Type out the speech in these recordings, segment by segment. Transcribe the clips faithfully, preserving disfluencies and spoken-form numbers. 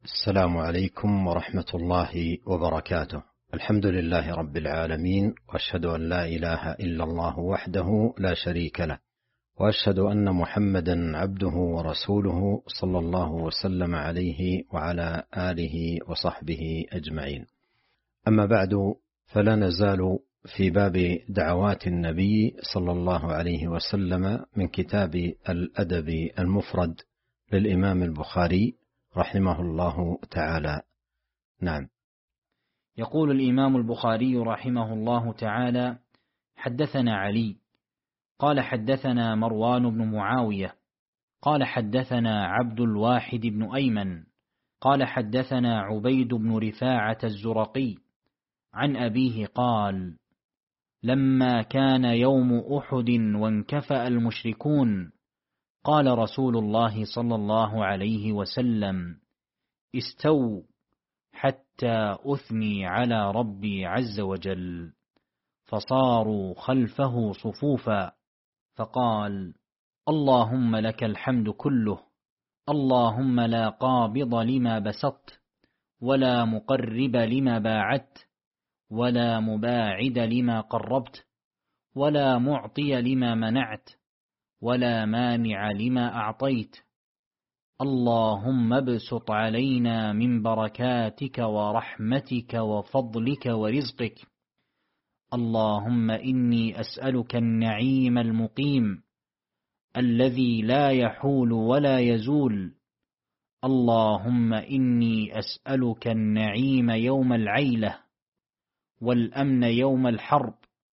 السلام عليكم ورحمة الله وبركاته. الحمد لله رب العالمين، وأشهد أن لا إله إلا الله وحده لا شريك له، وأشهد أن محمدا عبده ورسوله صلى الله وسلم عليه وعلى آله وصحبه أجمعين. أما بعد، فلا نزال في باب دعوات النبي صلى الله عليه وسلم من كتاب الأدب المفرد للإمام البخاري رحمه الله تعالى. نعم. يقول الإمام البخاري رحمه الله تعالى: حدثنا علي قال حدثنا مروان بن معاوية قال حدثنا عبد الواحد بن أيمن قال حدثنا عبيد بن رفاعة الزرقي عن أبيه قال: لما كان يوم أحد وانكفأ المشركون قال رسول الله صلى الله عليه وسلم: استووا حتى أثني على ربي عز وجل، فصاروا خلفه صفوفا، فقال: اللهم لك الحمد كله، اللهم لا قابض لما بسطت ولا مقرب لما باعدت ولا مباعد لما قربت ولا معطي لما منعت ولا مانع لما أعطيت، اللهم ابسط علينا من بركاتك ورحمتك وفضلك ورزقك، اللهم إني أسألك النعيم المقيم الذي لا يحول ولا يزول، اللهم إني أسألك النعيم يوم العيلة والأمن يوم الحرب،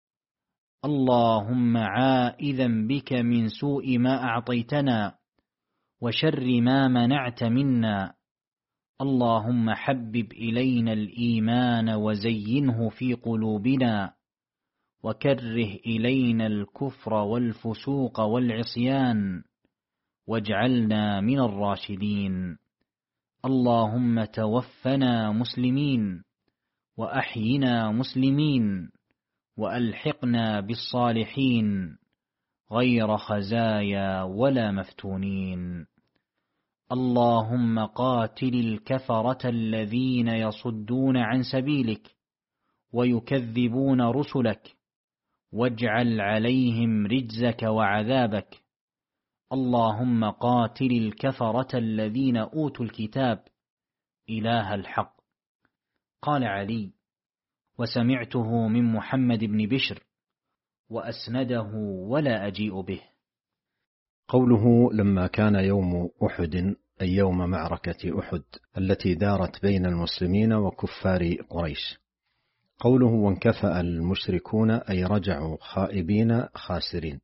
اللهم عائذا بك من سوء ما أعطيتنا وشر ما منعت منا، اللهم حبب إلينا الإيمان وزينه في قلوبنا وكره إلينا الكفر والفسوق والعصيان واجعلنا من الراشدين، اللهم توفنا مسلمين وأحينا مسلمين وألحقنا بالصالحين غير خزايا ولا مفتونين، اللهم قاتل الكفرة الذين يصدون عن سبيلك ويكذبون رسلك، واجعل عليهم رجزك وعذابك، اللهم قاتل الكفرة الذين أوتوا الكتاب إله الحق. قال علي: وسمعته من محمد بن بشر وأسنده ولا أجيء به. قوله لما كان يوم أحد أي يوم معركة أحد التي دارت بين المسلمين وكفار قريش. قوله وانكفأ المشركون أي رجعوا خائبين خاسرين.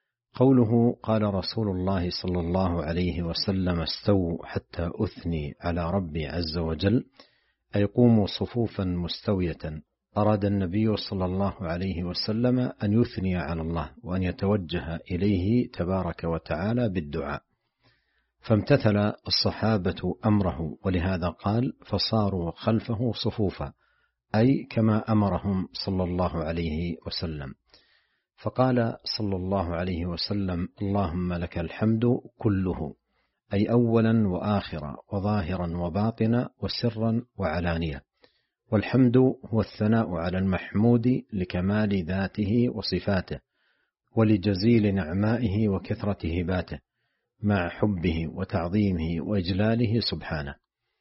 قوله قال رسول الله صلى الله عليه وسلم: استووا حتى أثني على ربي عز وجل، أي قوموا صفوفا مستوية. أراد النبي صلى الله عليه وسلم أن يثني على الله وأن يتوجه إليه تبارك وتعالى بالدعاء، فامتثل الصحابة أمره، ولهذا قال: فصاروا خلفه صفوفا، أي كما أمرهم صلى الله عليه وسلم. فقال صلى الله عليه وسلم: اللهم لك الحمد كله، أي أولا وآخرا وظاهرا وباطنا وسرا وعلانية. والحمد هو الثناء على المحمود لكمال ذاته وصفاته ولجزيل نعمائه وكثرة هباته مع حبه وتعظيمه وإجلاله سبحانه.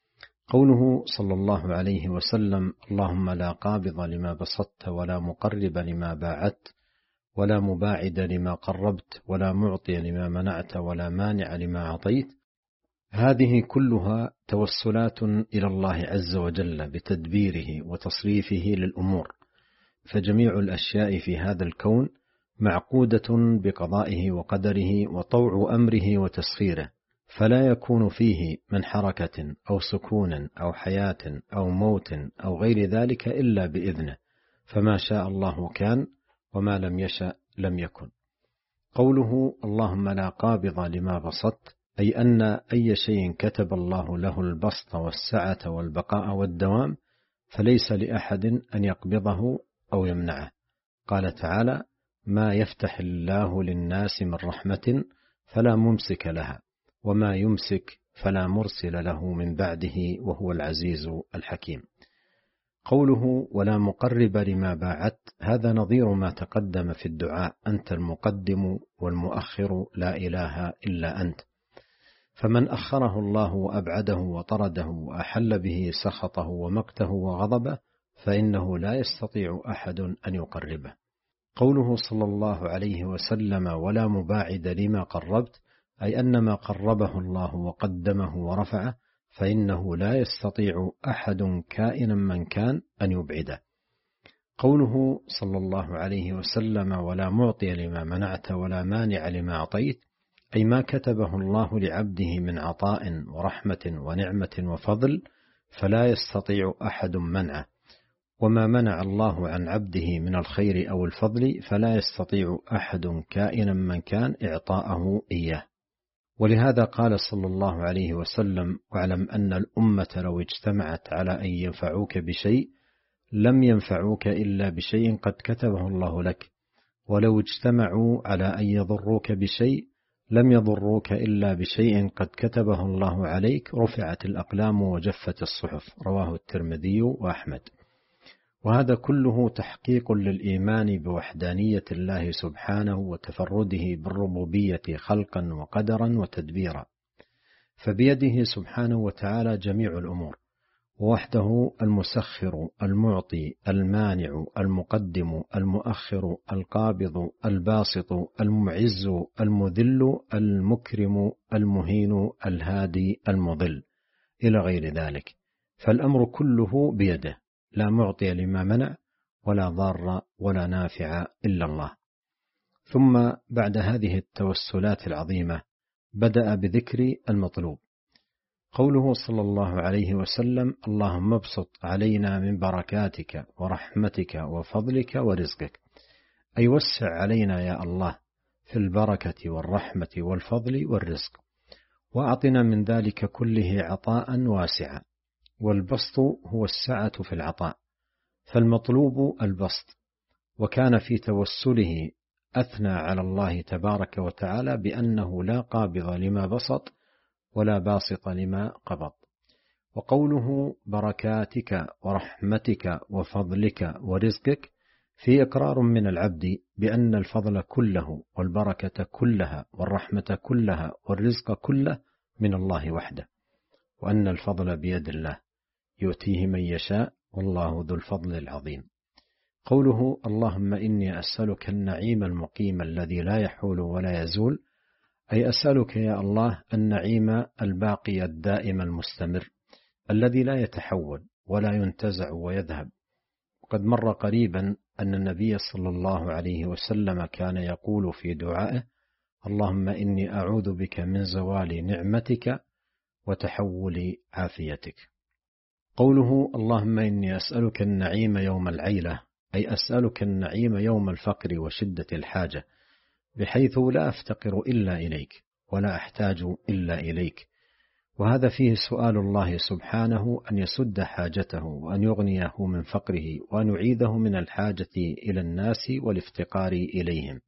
قوله صلى الله عليه وسلم: اللهم لا قابض لما بسطت ولا مقرب لما باعدت ولا مباعد لما قربت ولا معطي لما منعت ولا مانع لما أعطيت، هذه كلها توسلات إلى الله عز وجل بتدبيره وتصريفه للأمور، فجميع الأشياء في هذا الكون معقودة بقضائه وقدره وطوع أمره وتسخيره، فلا يكون فيه من حركة أو سكون أو حياة أو موت أو غير ذلك إلا بإذنه، فما شاء الله كان وما لم يشأ لم يكن. قوله اللهم لا قابض لما بسطت، أي أن أي شيء كتب الله له البسط والسعة والبقاء والدوام فليس لأحد أن يقبضه أو يمنعه. قال تعالى: ما يفتح الله للناس من رحمة فلا ممسك لها وما يمسك فلا مرسل له من بعده وهو العزيز الحكيم. قوله ولا مقرب لما باعدت، هذا نظير ما تقدم في الدعاء: أنت المقدم والمؤخر لا إله إلا أنت. فمن أخره الله وأبعده وطرده وأحل به سخطه ومقته وغضبه فإنه لا يستطيع أحد أن يقربه. قوله صلى الله عليه وسلم ولا مباعد لما قربت، أي أن ما قربه الله وقدمه ورفعه فإنه لا يستطيع أحد كائنا من كان أن يبعده. قوله صلى الله عليه وسلم ولا معطي لما منعت ولا مانع لما أعطيت، أي ما كتبه الله لعبده من عطاء ورحمة ونعمة وفضل فلا يستطيع أحد منعه، وما منع الله عن عبده من الخير أو الفضل فلا يستطيع أحد كائنا من كان إعطاءه إياه. ولهذا قال صلى الله عليه وسلم واعلم أن الأمة لو اجتمعت على أن ينفعوك بشيء لم ينفعوك إلا بشيء قد كتبه الله لك، ولو اجتمعوا على أن يضروك بشيء لم يضروك إلا بشيء قد كتبه الله عليك، رفعت الأقلام وجفت الصحف. رواه الترمذي وأحمد. وهذا كله تحقيق للإيمان بوحدانية الله سبحانه وتفرده بالربوبية خلقا وقدرا وتدبيرا، فبيده سبحانه وتعالى جميع الأمور، ووحده المسخر المعطي المانع المقدم المؤخر القابض الباسط المعز المذل المكرم المهين الهادي المضل إلى غير ذلك. فالأمر كله بيده، لا معطي لما منع ولا ضار ولا نافع إلا الله. ثم بعد هذه التوسلات العظيمة بدأ بذكر المطلوب. قوله صلى الله عليه وسلم اللهم ابسط علينا من بركاتك ورحمتك وفضلك ورزقك، أي وسع علينا يا الله في البركة والرحمة والفضل والرزق، وأعطنا من ذلك كله عطاء واسعا. والبسط هو السعة في العطاء، فالمطلوب البسط. وكان في توسله أثنى على الله تبارك وتعالى بأنه لا قابض لما بسط ولا باسط لما قبض. وقوله بركاتك ورحمتك وفضلك ورزقك في إقرار من العبد بأن الفضل كله والبركة كلها والرحمة كلها والرزق كله من الله وحده، وأن الفضل بيد الله يؤتيه من يشاء والله ذو الفضل العظيم. قوله اللهم إني أسألك النعيم المقيم الذي لا يحول ولا يزول، أي أسألك يا الله النعيم الباقي الدائم المستمر الذي لا يتحول ولا ينتزع ويذهب. وقد مر قريبا أن النبي صلى الله عليه وسلم كان يقول في دعائه اللهم إني أعوذ بك من زوال نعمتك وتحول عافيتك. قوله اللهم إني أسألك النعيم يوم العيلة، أي أسألك النعيم يوم الفقر وشدة الحاجة، بحيث لا أفتقر إلا إليك ولا أحتاج إلا إليك. وهذا فيه سؤال الله سبحانه أن يسد حاجته وأن يغنيه من فقره وأن يعيذه من الحاجة إلى الناس والافتقار إليهم.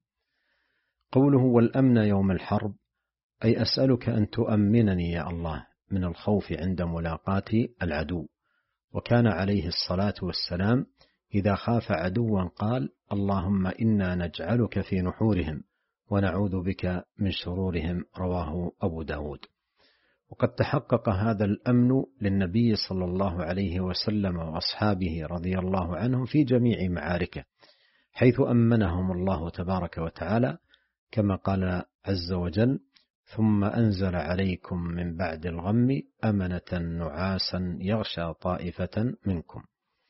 قوله والأمن يوم الحرب، أي أسألك أن تؤمنني يا الله من الخوف عند ملاقاة العدو. وكان عليه الصلاة والسلام إذا خاف عدوا قال اللهم إنا نجعلك في نحورهم ونعوذ بك من شرورهم. رواه أبو داود. وقد تحقق هذا الأمن للنبي صلى الله عليه وسلم وأصحابه رضي الله عنهم في جميع معاركه، حيث أمنهم الله تبارك وتعالى كما قال عز وجل ثم أنزل عليكم من بعد الغم أمنة نعاسا يغشى طائفة منكم.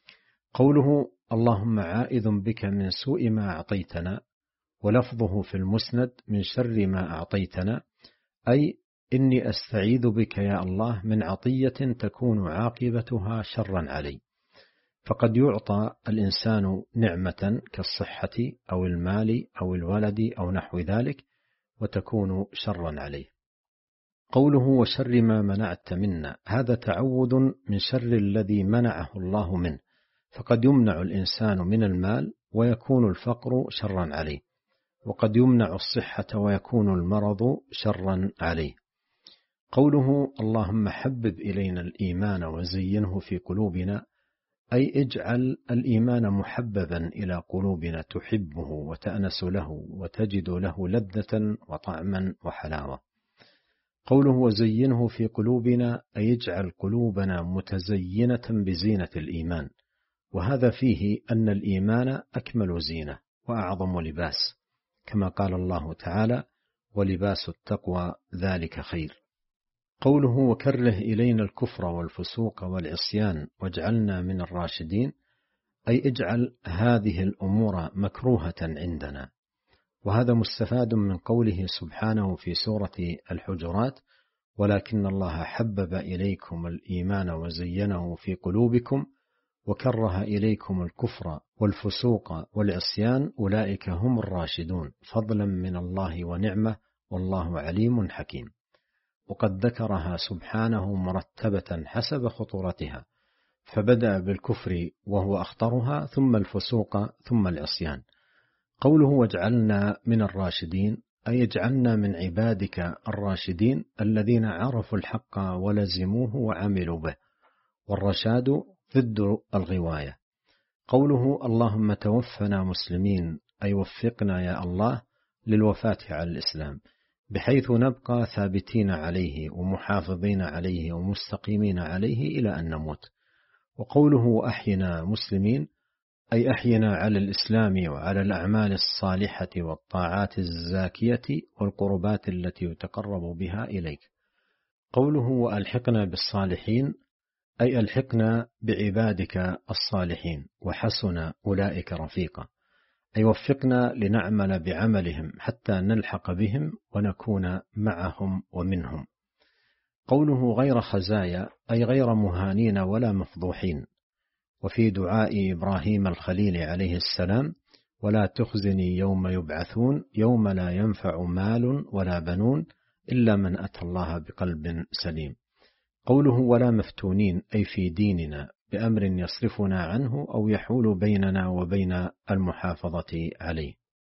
قوله اللهم عائذ بك من سوء ما أعطيتنا، ولفظه في المسند من شر ما أعطيتنا، أي إني أستعيذ بك يا الله من عطية تكون عاقبتها شرا علي. فقد يعطى الإنسان نعمة كالصحة أو المال أو الولد أو نحو ذلك وتكون شرا عليه. قوله وشر ما منعت منا، هذا تعوذ من شر الذي منعه الله منه، فقد يمنع الإنسان من المال ويكون الفقر شرا عليه، وقد يمنع الصحة ويكون المرض شرا عليه. قوله اللهم حبب إلينا الإيمان وزينه في قلوبنا، أي اجعل الإيمان محببا إلى قلوبنا تحبه وتأنس له وتجد له لذة وطعما وحلاوة. قوله وزينه في قلوبنا، أي اجعل قلوبنا متزينة بزينة الإيمان، وهذا فيه أن الإيمان أكمل زينة وأعظم لباس، كما قال الله تعالى ولباس التقوى ذلك خير. قوله وكره إلينا الكفر والفسوق والعصيان واجعلنا من الراشدين، أي اجعل هذه الأمور مكروهة عندنا، وهذا مستفاد من قوله سبحانه في سورة الحجرات ولكن الله حبب إليكم الإيمان وزينه في قلوبكم وكره إليكم الكفر والفسوق والعصيان أولئك هم الراشدون فضلا من الله ونعمة والله عليم حكيم. وقد ذكرها سبحانه مرتبة حسب خطورتها، فبدأ بالكفر وهو أخطرها، ثم الفسوق، ثم العصيان. قوله واجعلنا من الراشدين، أي اجعلنا من عبادك الراشدين الذين عرفوا الحق ولزموه وعملوا به، والرشاد ضد الغواية. قوله اللهم توفنا مسلمين، أي وفقنا يا الله للوفاة على الإسلام بحيث نبقى ثابتين عليه ومحافظين عليه ومستقيمين عليه إلى أن نموت. وقوله أحينا مسلمين، أي أحينا على الإسلام وعلى الأعمال الصالحة والطاعات الزاكية والقربات التي يتقرب بها إليك. قوله وألحقنا بالصالحين، أي ألحقنا بعبادك الصالحين وحسن أولئك رفيقا، أي وفقنا لنعمل بعملهم حتى نلحق بهم ونكون معهم ومنهم. قوله غير خزايا، أي غير مهانين ولا مفضوحين. وفي دعاء إبراهيم الخليل عليه السلام ولا تخزني يوم يبعثون يوم لا ينفع مال ولا بنون إلا من أتى الله بقلب سليم. قوله ولا مفتونين، أي في ديننا بأمر يصرفنا عنه أو يحول بيننا وبين المحافظة عليه.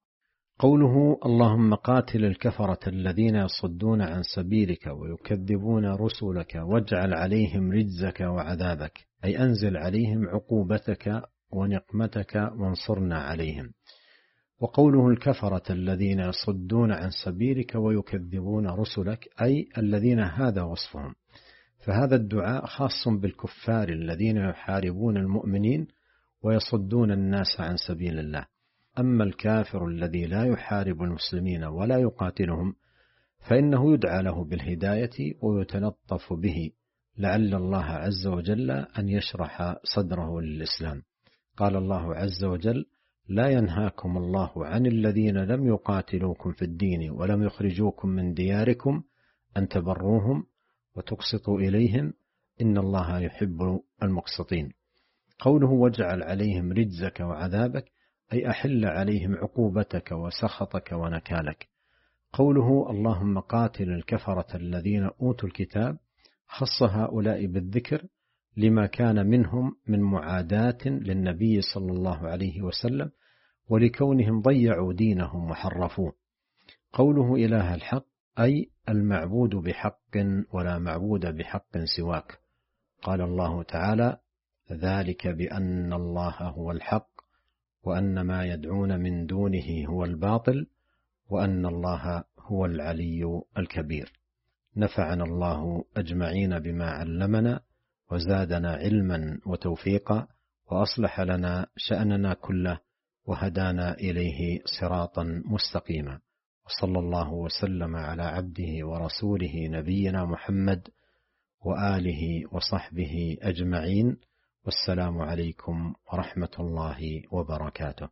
قوله اللهم قاتل الكفرة الذين يصدون عن سبيلك ويكذبون رسلك واجعل عليهم رجزك وعذابك، أي أنزل عليهم عقوبتك ونقمتك وانصرنا عليهم. وقوله الكفرة الذين يصدون عن سبيلك ويكذبون رسلك، أي الذين هذا وصفهم، فهذا الدعاء خاص بالكفار الذين يحاربون المؤمنين ويصدون الناس عن سبيل الله. أما الكافر الذي لا يحارب المسلمين ولا يقاتلهم فإنه يدعى له بالهداية ويتلطف به لعل الله عز وجل أن يشرح صدره للإسلام. قال الله عز وجل لا ينهاكم الله عن الذين لم يقاتلوكم في الدين ولم يخرجوكم من دياركم أن تبروهم وتقسطوا إليهم إن الله يحب المقسطين. قوله واجعل عليهم رجزك وعذابك، أي أحل عليهم عقوبتك وسخطك ونكالك. قوله اللهم قاتل الكفرة الذين أوتوا الكتاب، خص هؤلاء بالذكر لما كان منهم من معاداة للنبي صلى الله عليه وسلم ولكونهم ضيعوا دينهم وحرفوه. قوله إله الحق، أي المعبود بحق ولا معبود بحق سواك. قال الله تعالى ذلك بأن الله هو الحق وأن ما يدعون من دونه هو الباطل وأن الله هو العلي الكبير. نفعنا الله أجمعين بما علمنا وزادنا علما وتوفيقا وأصلح لنا شأننا كله وهدانا إليه صراطا مستقيما. وصلى الله وسلم على عبده ورسوله نبينا محمد وآله وصحبه أجمعين، والسلام عليكم ورحمة الله وبركاته.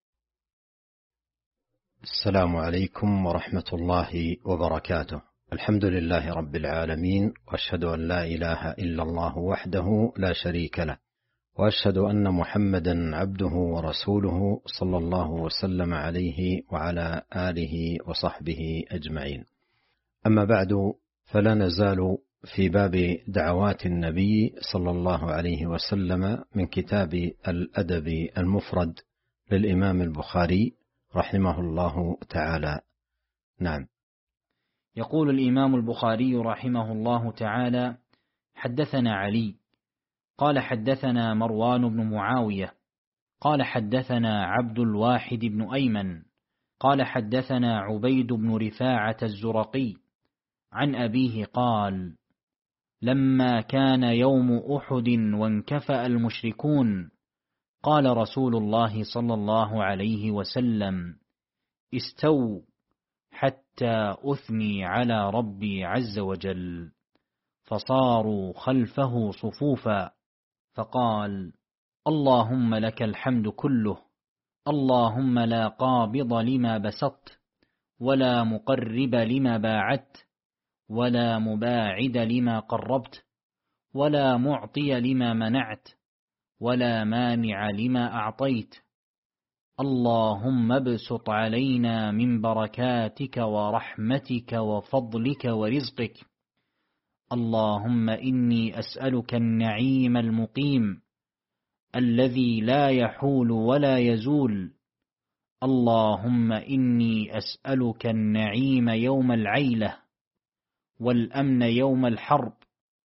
السلام عليكم ورحمة الله وبركاته. الحمد لله رب العالمين، وأشهد أن لا إله إلا الله وحده لا شريك له، وأشهد أن محمدا عبده ورسوله صلى الله وسلم عليه وعلى آله وصحبه أجمعين. أما بعد، فلا نزال في باب دعوات النبي صلى الله عليه وسلم من كتاب الأدب المفرد للإمام البخاري رحمه الله تعالى. نعم. يقول الإمام البخاري رحمه الله تعالى: حدثنا علي قال حدثنا مروان بن معاوية قال حدثنا عبد الواحد بن أيمن قال حدثنا عبيد بن رفاعة الزرقي عن أبيه قال: لما كان يوم أحد وانكفأ المشركون قال رسول الله صلى الله عليه وسلم: استووا حتى أثني على ربي عز وجل، فصاروا خلفه صفوفا، فقال: اللهم لك الحمد كله، اللهم لا قابض لما بسطت ولا مقرب لما باعدت ولا مباعد لما قربت ولا معطي لما منعت ولا مانع لما أعطيت، اللهم ابسط علينا من بركاتك ورحمتك وفضلك ورزقك، اللهم إني أسألك النعيم المقيم الذي لا يحول ولا يزول، اللهم إني أسألك النعيم يوم العيلة والأمن يوم الحرب،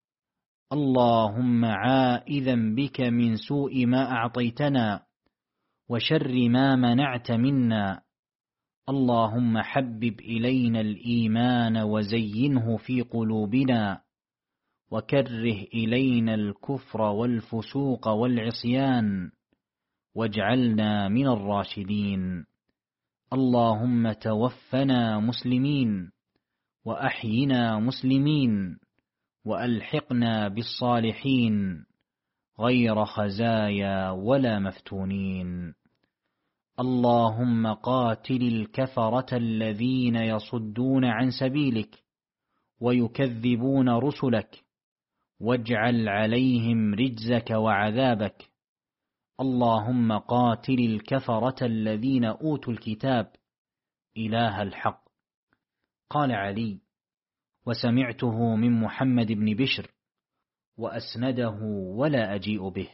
اللهم عائذا بك من سوء ما أعطيتنا وشر ما منعت منا، اللهم حبب إلينا الإيمان وزينه في قلوبنا وكره إلينا الكفر والفسوق والعصيان واجعلنا من الراشدين، اللهم توفنا مسلمين وأحينا مسلمين وألحقنا بالصالحين غير خزايا ولا مفتونين، اللهم قاتل الكفرة الذين يصدون عن سبيلك ويكذبون رسلك، واجعل عليهم رجزك وعذابك، اللهم قاتل الكفرة الذين أوتوا الكتاب إله الحق. قال علي: وسمعته من محمد بن بشر وأسنده ولا أجيء به.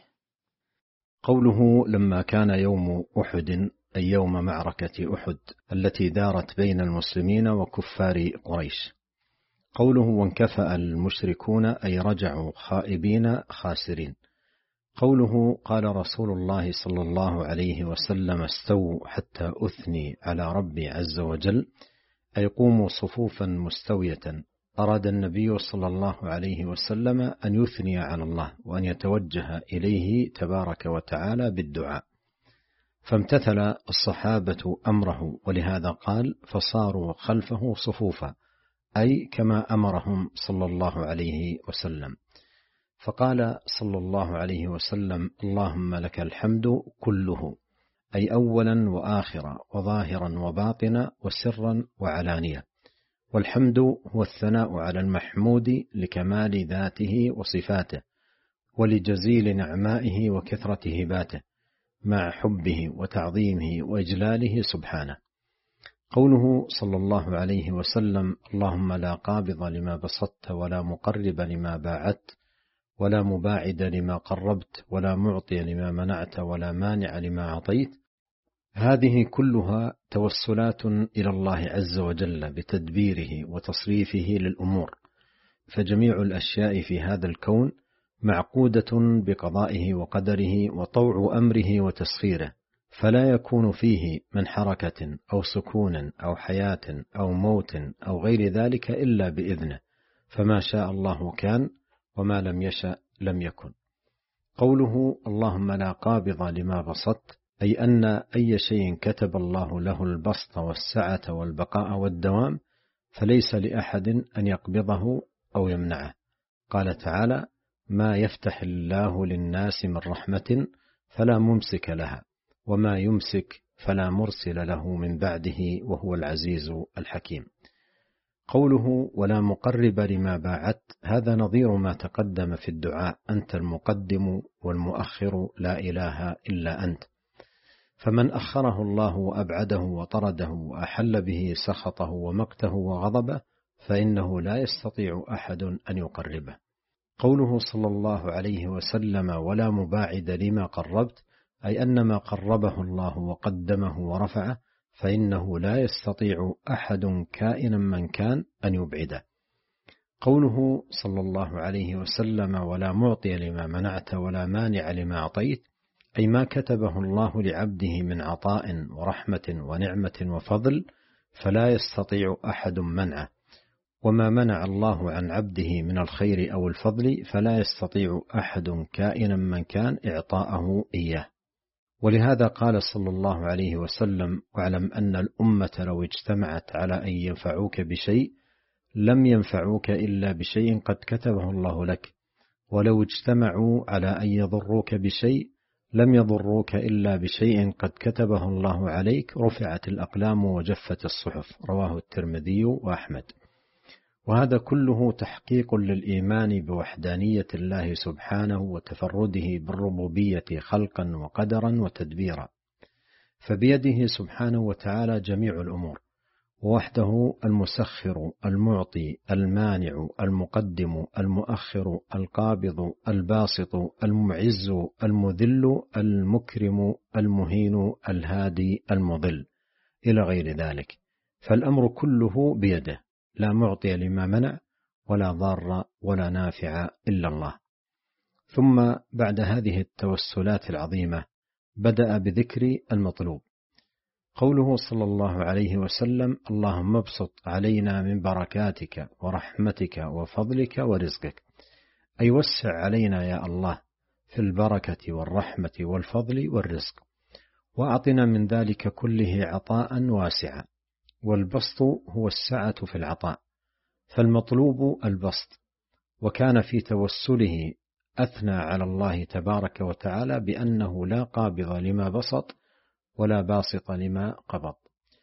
قوله: لما كان يوم أحد أي يوم معركة أحد التي دارت بين المسلمين وكفار قريش. قوله: وانكفأ المشركون أي رجعوا خائبين خاسرين. قوله: قال رسول الله صلى الله عليه وسلم: استووا حتى أثني على ربي عز وجل، أي قوموا صفوفا مستوية. أراد النبي صلى الله عليه وسلم أن يثني على الله وأن يتوجه إليه تبارك وتعالى بالدعاء، فامتثل الصحابة أمره، ولهذا قال: فصاروا خلفه صفوفا، أي كما أمرهم صلى الله عليه وسلم. فقال صلى الله عليه وسلم: اللهم لك الحمد كله، أي أولا وآخرا وظاهرا وباطنا وسرا وعلانية. والحمد هو الثناء على المحمود لكمال ذاته وصفاته ولجزيل نعمائه وكثرة هباته مع حبه وتعظيمه وإجلاله سبحانه. قوله صلى الله عليه وسلم: اللهم لا قابض لما بسطت ولا مقرب لما باعدت ولا مباعد لما قربت ولا معطي لما منعت ولا مانع لما أعطيت، هذه كلها توسلات إلى الله عز وجل بتدبيره وتصريفه للأمور، فجميع الأشياء في هذا الكون معقودة بقضائه وقدره وطوع أمره وتسخيره، فلا يكون فيه من حركة أو سكون أو حياة أو موت أو غير ذلك إلا بإذنه، فما شاء الله كان وما لم يشأ لم يكن. قوله: اللهم لا قابض لما بسطت، أي أن أي شيء كتب الله له البسط والسعة والبقاء والدوام فليس لأحد أن يقبضه أو يمنعه. قال تعالى: ما يفتح الله للناس من رحمة فلا ممسك لها وما يمسك فلا مرسل له من بعده وهو العزيز الحكيم. قوله: ولا مقرب لما باعدت، هذا نظير ما تقدم في الدعاء: أنت المقدم والمؤخر لا إله إلا أنت. فمن أخره الله وأبعده وطرده وأحل به سخطه ومقته وغضبه فإنه لا يستطيع أحد أن يقربه. قوله صلى الله عليه وسلم: ولا مباعد لما قربت، أي أن ما قربه الله وقدمه ورفعه فإنه لا يستطيع أحد كائنا من كان أن يبعده. قوله صلى الله عليه وسلم ولا معطي لما منعت ولا مانع لما أعطيت، أي ما كتبه الله لعبده من عطاء ورحمة ونعمة وفضل فلا يستطيع أحد منعه، وما منع الله عن عبده من الخير أو الفضل فلا يستطيع أحد كائنا من كان إعطاءه إياه. ولهذا قال صلى الله عليه وسلم واعلم أن الأمة لو اجتمعت على أن ينفعوك بشيء لم ينفعوك إلا بشيء قد كتبه الله لك، ولو اجتمعوا على أن يضروك بشيء لم يضروك إلا بشيء قد كتبه الله عليك، رفعت الأقلام وجفت الصحف. رواه الترمذي وأحمد. وهذا كله تحقيق للإيمان بوحدانية الله سبحانه وتفرده بالربوبية خلقا وقدرا وتدبيرا، فبيده سبحانه وتعالى جميع الأمور، ووحده المسخر المعطي المانع المقدم المؤخر القابض الباسط المعز المذل المكرم المهين الهادي المضل إلى غير ذلك، فالأمر كله بيده، لا معطي لما منع ولا ضار ولا نافع إلا الله. ثم بعد هذه التوسلات العظيمة بدأ بذكر المطلوب. قوله صلى الله عليه وسلم اللهم ابسط علينا من بركاتك ورحمتك وفضلك ورزقك، أي وسع علينا يا الله في البركة والرحمة والفضل والرزق، وأعطنا من ذلك كله عطاء واسعا. والبسط هو السعة في العطاء، فالمطلوب البسط. وكان في توسله أثنى على الله تبارك وتعالى بأنه لا قابض لما بسط ولا باسط لما قبض.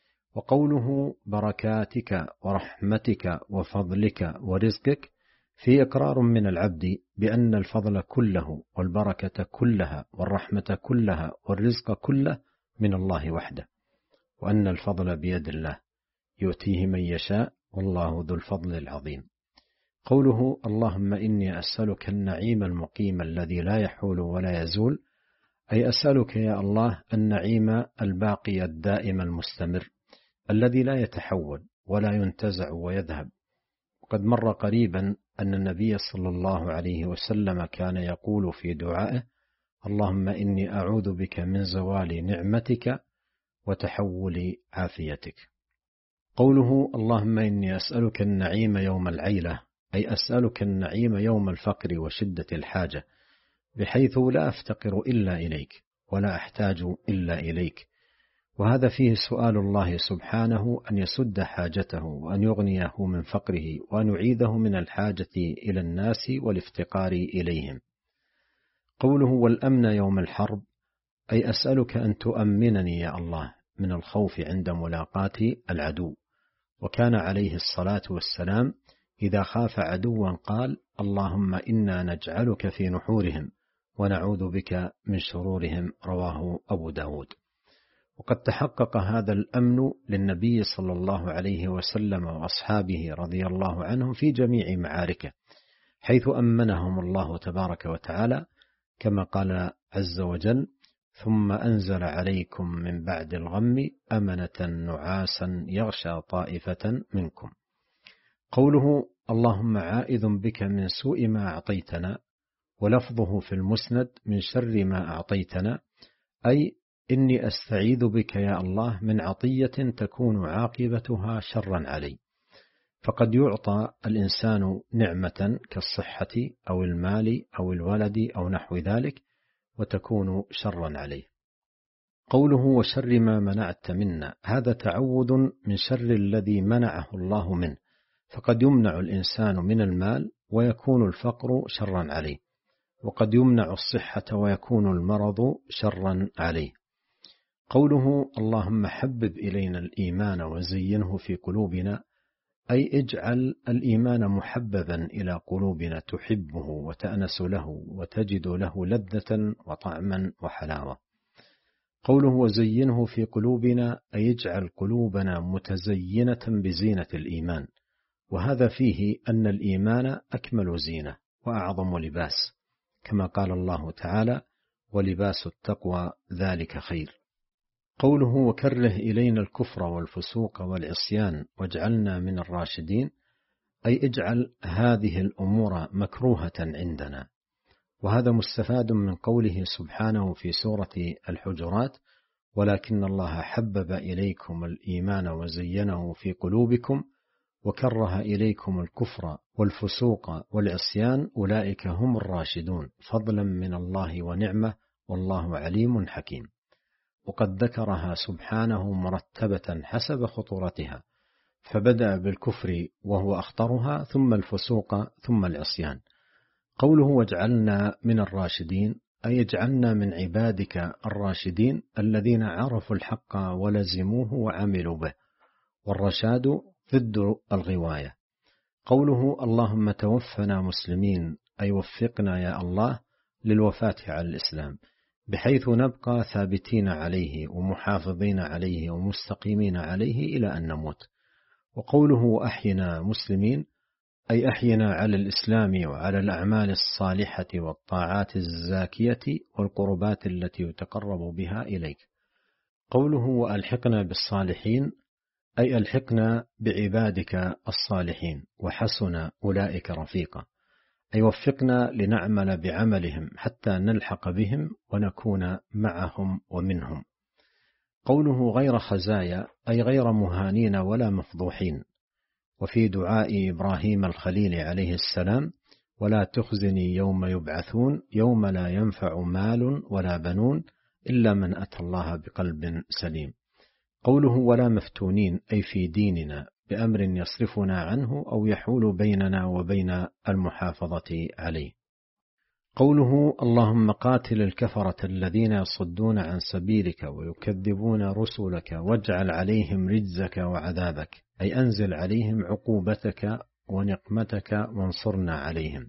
وقوله بركاتك ورحمتك وفضلك ورزقك في إقرار من العبد بأن الفضل كله والبركة كلها والرحمة كلها والرزق كله من الله وحده، وأن الفضل بيد الله يؤتيه من يشاء والله ذو الفضل العظيم. قوله اللهم إني أسألك النعيم المقيم الذي لا يحول ولا يزول، أي أسألك يا الله النعيم الباقي الدائم المستمر الذي لا يتحول ولا ينتزع ويذهب. وقد مر قريبا أن النبي صلى الله عليه وسلم كان يقول في دعائه اللهم إني أعوذ بك من زوال نعمتك وتحول عافيتك. قوله اللهم إني أسألك النعيم يوم العيلة، أي أسألك النعيم يوم الفقر وشدة الحاجة، بحيث لا أفتقر إلا إليك ولا أحتاج إلا إليك. وهذا فيه سؤال الله سبحانه أن يسد حاجته وأن يغنيه من فقره وأن يعيده من الحاجة إلى الناس والافتقار إليهم. قوله والأمن يوم الحرب، أي أسألك أن تؤمنني يا الله من الخوف عند ملاقاة العدو. وكان عليه الصلاة والسلام إذا خاف عدوا قال اللهم إنا نجعلك في نحورهم ونعوذ بك من شرورهم. رواه أبو داود. وقد تحقق هذا الأمن للنبي صلى الله عليه وسلم وأصحابه رضي الله عنهم في جميع معاركه، حيث أمنهم الله تبارك وتعالى كما قال عز وجل ثم أنزل عليكم من بعد الغم أمنة نعاسا يغشى طائفة منكم. قوله اللهم عائذ بك من سوء ما أعطيتنا، ولفظه في المسند من شر ما أعطيتنا، أي إني أستعيذ بك يا الله من عطية تكون عاقبتها شرا علي. فقد يعطى الإنسان نعمة كالصحة أو المال أو الولد أو نحو ذلك وتكون شرا عليه. قوله وشر ما منعت منا، هذا تعوذ من شر الذي منعه الله منه، فقد يمنع الإنسان من المال ويكون الفقر شرا عليه، وقد يمنع الصحة ويكون المرض شرا عليه. قوله اللهم حبب إلينا الإيمان وزينه في قلوبنا، أي اجعل الإيمان محببا إلى قلوبنا تحبه وتأنس له وتجد له لذة وطعما وحلاوة. قوله وزينه في قلوبنا، أي اجعل قلوبنا متزينة بزينة الإيمان، وهذا فيه أن الإيمان أكمل زينة وأعظم لباس، كما قال الله تعالى ولباس التقوى ذلك خير. قوله وكره إلينا الكفر والفسوق والعصيان واجعلنا من الراشدين، أي اجعل هذه الأمور مكروهة عندنا. وهذا مستفاد من قوله سبحانه في سورة الحجرات: ولكن الله حبب إليكم الإيمان وزينه في قلوبكم وكره إليكم الكفر والفسوق والعصيان أولئك هم الراشدون فضلا من الله ونعمة والله عليم حكيم. وقد ذكرها سبحانه مرتبة حسب خطورتها، فبدأ بالكفر وهو أخطرها، ثم الفسوق، ثم العصيان. قوله واجعلنا من الراشدين، أي اجعلنا من عبادك الراشدين الذين عرفوا الحق ولزموه وعملوا به، والرشاد ضد الغواية. قوله اللهم توفنا مسلمين، أي وفقنا يا الله للوفاة على الإسلام بحيث نبقى ثابتين عليه ومحافظين عليه ومستقيمين عليه إلى أن نموت. وقوله أحينا مسلمين، أي أحينا على الإسلام وعلى الأعمال الصالحة والطاعات الزاكية والقربات التي يتقرب بها إليك. قوله وألحقنا بالصالحين، أي ألحقنا بعبادك الصالحين وحسن أولئك رفيقا، أي وفقنا لنعمل بعملهم حتى نلحق بهم ونكون معهم ومنهم. قوله غير خزايا، أي غير مهانين ولا مفضوحين. وفي دعاء إبراهيم الخليل عليه السلام: ولا تخزني يوم يبعثون يوم لا ينفع مال ولا بنون إلا من أتى الله بقلب سليم. قوله ولا مفتونين، أي في ديننا بأمر يصرفنا عنه أو يحول بيننا وبين المحافظة عليه. قوله اللهم قاتل الكفرة الذين يصدون عن سبيلك ويكذبون رسلك واجعل عليهم رجزك وعذابك، أي أنزل عليهم عقوبتك ونقمتك وانصرنا عليهم.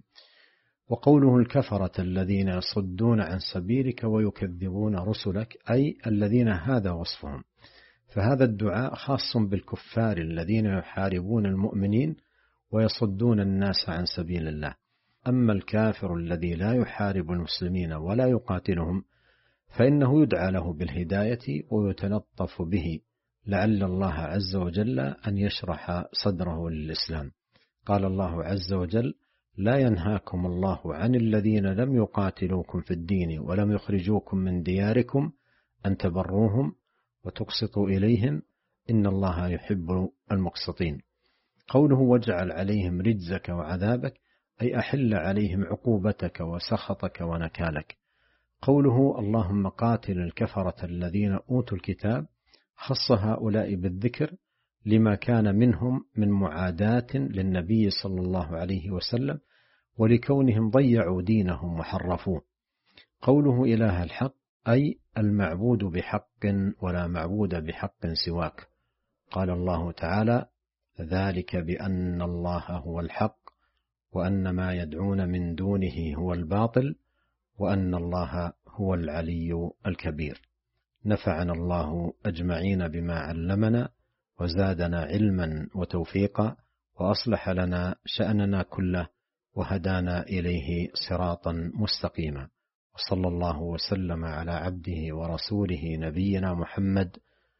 وقوله الكفرة الذين يصدون عن سبيلك ويكذبون رسلك، أي الذين هذا وصفهم. فهذا الدعاء خاص بالكفار الذين يحاربون المؤمنين ويصدون الناس عن سبيل الله. أما الكافر الذي لا يحارب المسلمين ولا يقاتلهم فإنه يدعى له بالهداية ويتلطف به لعل الله عز وجل أن يشرح صدره للإسلام. قال الله عز وجل: لا ينهاكم الله عن الذين لم يقاتلوكم في الدين ولم يخرجوكم من دياركم أن تبروهم وتقسطوا إليهم إن الله يحب المقسطين. قوله واجعل عليهم رجزك وعذابك، أي أحل عليهم عقوبتك وسخطك ونكالك. قوله اللهم قاتل الكفرة الذين أوتوا الكتاب، خص هؤلاء بالذكر لما كان منهم من معاداة للنبي صلى الله عليه وسلم ولكونهم ضيعوا دينهم وحرفوه. قوله إله الحق، أي المعبود بحق ولا معبود بحق سواك. قال الله تعالى: ذلك بأن الله هو الحق وأن ما يدعون من دونه هو الباطل وأن الله هو العلي الكبير. نفعنا الله أجمعين بما علمنا وزادنا علما وتوفيقا وأصلح لنا شأننا كله وهدانا إليه صراطا مستقيما. وصلى الله وسلم على عبده ورسوله نبينا محمد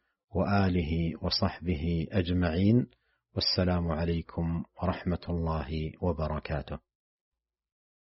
وآله وصحبه أجمعين. والسلام عليكم ورحمة الله وبركاته.